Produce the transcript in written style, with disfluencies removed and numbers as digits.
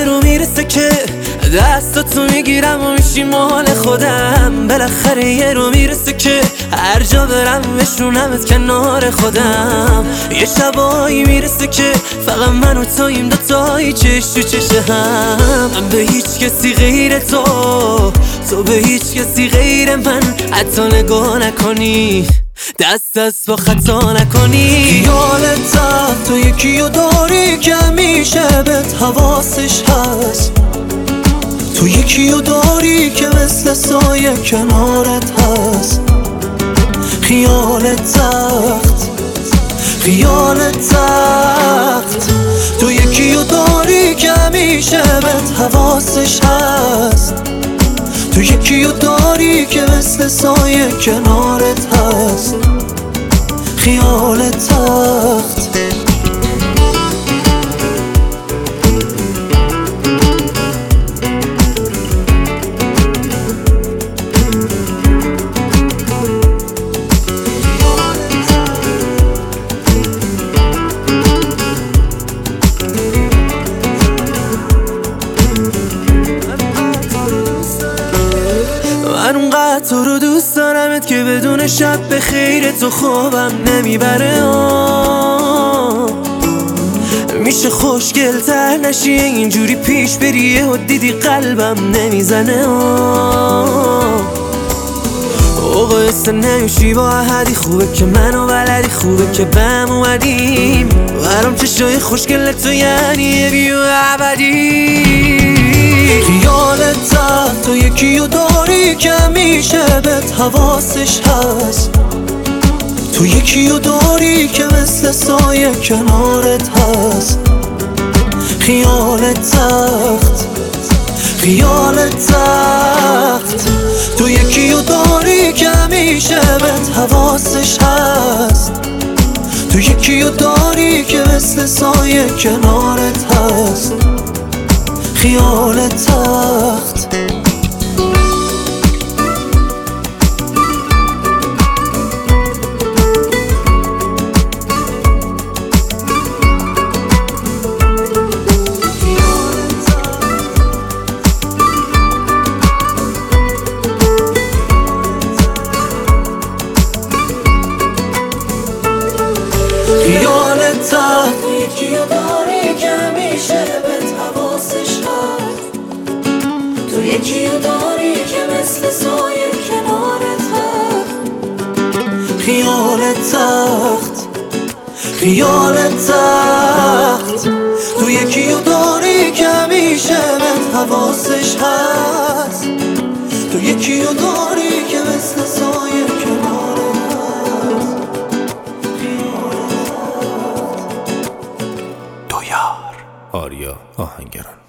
یه رو میرسه که دستاتو میگیرم و میشی مال خودم. بالاخره یه رو میرسه که هر جا برم بشونمت کنار خودم. یه شبایی میرسه که فقط من و تویم، دوتایی چش تو چش هم. من به هیچ کسی غیر تو به هیچ کسی غیر من حتی نگاه نکنی، دست با خطا نکنی. خیالت تو یکیو داری که همیشه بهت حواسش هست، تو یکیو داری که مثل سایه کنارت هست. خیالت تخت تو یکیو داری که همیشه بهت حواسش هست، تو یکیو داری که مثل سایه کنارت هست. خیالت تخت من اونقدر تو رو دوست دارمت که بدون شب به خیر تو خوابم نمیبره. میشه خوشگل تر نشی اینجوری پیش بریه و دیدی قلبم نمیزنه. قصه نمیشی با احدی، خوبه که منو بلدی، خوبه که بهم اومدیم. برام چشای خوشگل تو یعنی یه بیو ابدی. خیالت تو یکیو داری که همیشه بهت حواسش هست، تو یکیو داری که مثل سایه کنارت هست. خیالت تخت تو یکیو داری که همیشه بهت حواسش هست، تو یکیو داری که مثل سایه کنارت هست. خیالت تخت خیالت تخت یکیو داری که همیشه بهت حواسش هست، تو یکیو داری که مثل سایه کنارت هست. خیالت تخت تو یکیو داری که همیشه بهت حواسش هست، تو یکیو داری که مثل سایه کنارت هست. دویار آریا آهنگران.